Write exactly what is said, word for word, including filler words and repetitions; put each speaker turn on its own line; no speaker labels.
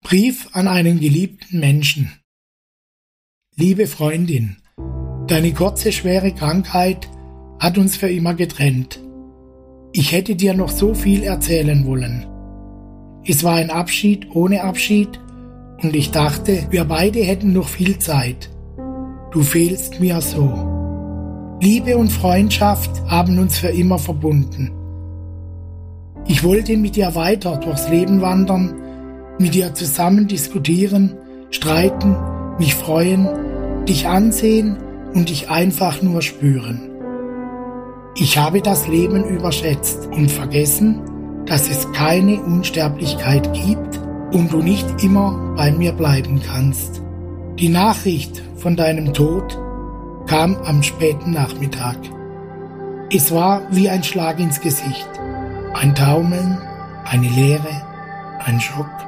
Brief an einen geliebten Menschen. Liebe Freundin, deine kurze, schwere Krankheit hat uns für immer getrennt. Ich hätte dir noch so viel erzählen wollen. Es war ein Abschied ohne Abschied und ich dachte, wir beide hätten noch viel Zeit. Du fehlst mir so. Liebe und Freundschaft haben uns für immer verbunden. Ich wollte mit dir weiter durchs Leben wandern, mit dir zusammen diskutieren, streiten, mich freuen, dich ansehen und dich einfach nur spüren. Ich habe das Leben überschätzt und vergessen, dass es keine Unsterblichkeit gibt und du nicht immer bei mir bleiben kannst. Die Nachricht von deinem Tod kam am späten Nachmittag. Es war wie ein Schlag ins Gesicht, ein Taumeln, eine Leere, ein Schock.